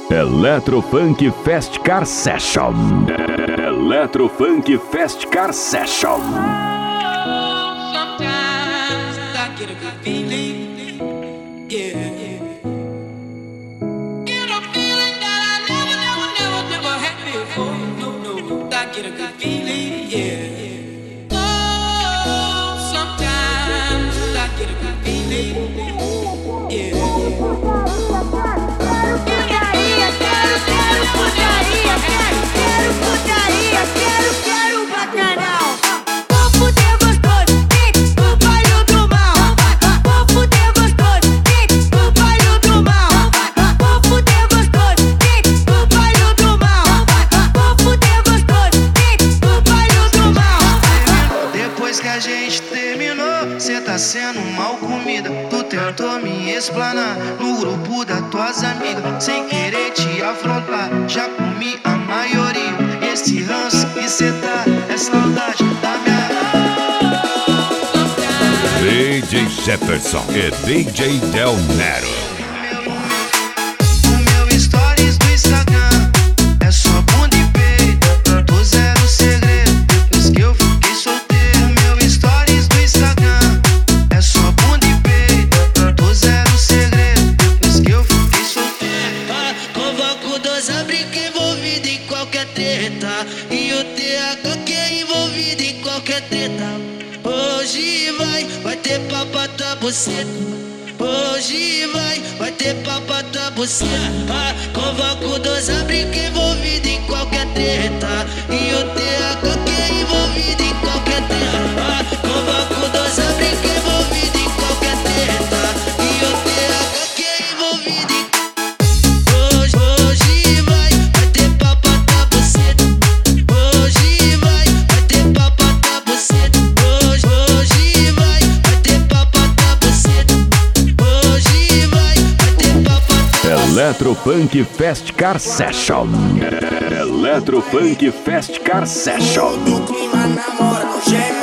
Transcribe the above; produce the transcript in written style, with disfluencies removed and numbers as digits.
Electrofunk Fast Car Session. Electrofunk Fast Car Session. Sometimes I get a good feeling, yeah. Get a feeling that I never had before. No, I get a good feeling, yeah. Oh, sometimes I get a good feeling, yeah. Quero bacanal. Vou fuder gostoso, no baile do mal. Vou fuder gostoso, no baile do mal. Vou fuder gostoso, no baile do mal. Vou fuder gostoso, no baile do mal. Depois que a gente terminou, cê tá sendo mal comida. Tu tentou me explanar no grupo das tuas amigas, sem querer te afrontar. Já comi a maioria. Esse ranço que cê tá é saudade da minha. DJ Jefferson e DJ Del Nero. O meu stories do Instagram é só bunda e peito. Tô zero segredo depois que eu fiquei solteiro. O meu stories do Instagram é só bunda e peito. Tô zero segredo depois que eu fiquei solteiro. Convoco 2 abrigos envolvidos em qualquer treta. E o TH que é envolvido em qualquer treta. Hoje vai ter papo da buceta. Hoje vai ter papo da buceta. Convoco 2 abrigos envolvidos em qualquer treta. E o TH que é envolvido em qualquer treta. Convoco 2 abrigos envolvidos em qualquer treta. E o TH que é envolvido em. Hoje vai ter papo da buceta. Hoje vai ter papo da buceta. Hoje vai ter papo da buceta. Hoje vai ter papo da buceta. Electrofunk Fast Car Session. Electrofunk Fast Car Session. No clima, na moral, geme.